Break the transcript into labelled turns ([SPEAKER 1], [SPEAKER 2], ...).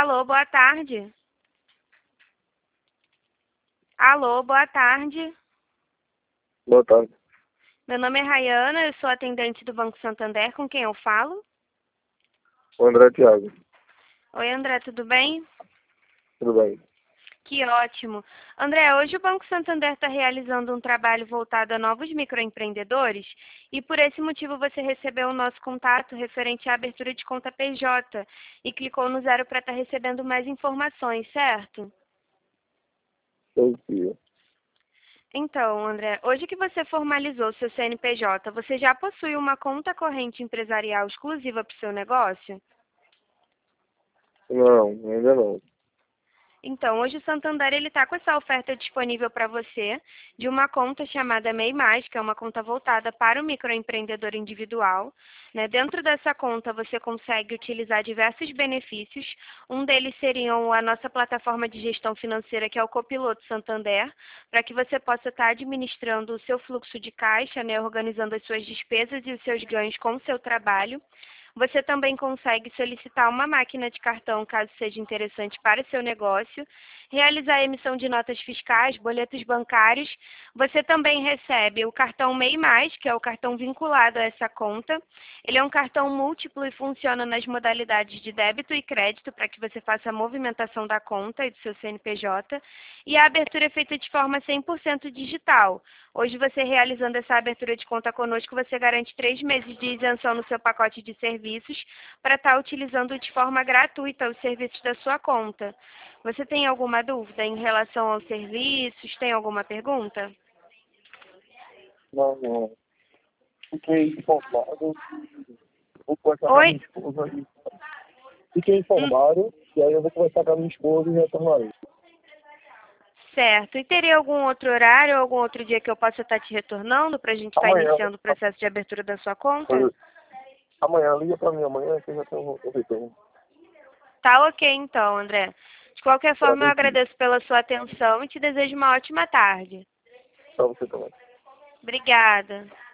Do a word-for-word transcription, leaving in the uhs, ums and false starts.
[SPEAKER 1] Alô, boa tarde. Alô, boa tarde.
[SPEAKER 2] Boa tarde.
[SPEAKER 1] Meu nome é Rayana, eu sou atendente do Banco Santander, com quem eu falo?
[SPEAKER 2] O André Thiago.
[SPEAKER 1] Oi, André, tudo bem?
[SPEAKER 2] Tudo bem?
[SPEAKER 1] Que ótimo. André, hoje o Banco Santander está realizando um trabalho voltado a novos microempreendedores e por esse motivo você recebeu o nosso contato referente à abertura de conta P J e clicou no zero para estar recebendo mais informações, certo?
[SPEAKER 2] Todo dia.
[SPEAKER 1] Então, André, hoje que você formalizou seu C N P J, você já possui uma conta corrente empresarial exclusiva para o seu negócio?
[SPEAKER 2] Não, ainda não.
[SPEAKER 1] Então, hoje o Santander ele está com essa oferta disponível para você de uma conta chamada M E I Mais, que é uma conta voltada para o microempreendedor individual. Né? Dentro dessa conta você consegue utilizar diversos benefícios. Um deles seriam a nossa plataforma de gestão financeira, que é o Copiloto Santander, para que você possa estar administrando o seu fluxo de caixa, né? Organizando as suas despesas e os seus ganhos com o seu trabalho. Você também consegue solicitar uma máquina de cartão, caso seja interessante para o seu negócio, realizar a emissão de notas fiscais, boletos bancários. Você também recebe o cartão M E I Mais, que é o cartão vinculado a essa conta. Ele é um cartão múltiplo e funciona nas modalidades de débito e crédito, para que você faça a movimentação da conta e do seu C N P J. E a abertura é feita de forma cem por cento digital. Hoje, você realizando essa abertura de conta conosco, você garante três meses de isenção no seu pacote de serviços para estar utilizando de forma gratuita os serviços da sua conta. Você tem alguma dúvida em relação aos serviços? Tem alguma pergunta?
[SPEAKER 2] Não, não. Fiquei informado. Vou conversar com a
[SPEAKER 1] Oi?
[SPEAKER 2] minha esposa. E... Fiquei
[SPEAKER 1] Hum,
[SPEAKER 2] informado. E aí eu vou conversar com a minha esposa e retornarei.
[SPEAKER 1] certo. E teria algum outro horário ou algum outro dia que eu possa estar te retornando para a gente estar
[SPEAKER 2] Amanhã.
[SPEAKER 1] iniciando o processo de abertura da sua conta?
[SPEAKER 2] Amanhã, liga pra mim amanhã que eu já tenho o retorno.
[SPEAKER 1] Tá ok então, André. De qualquer
[SPEAKER 2] Pra
[SPEAKER 1] forma, eu
[SPEAKER 2] mim,
[SPEAKER 1] agradeço pela sua atenção e te desejo uma ótima tarde.
[SPEAKER 2] pra você também.
[SPEAKER 1] Obrigada.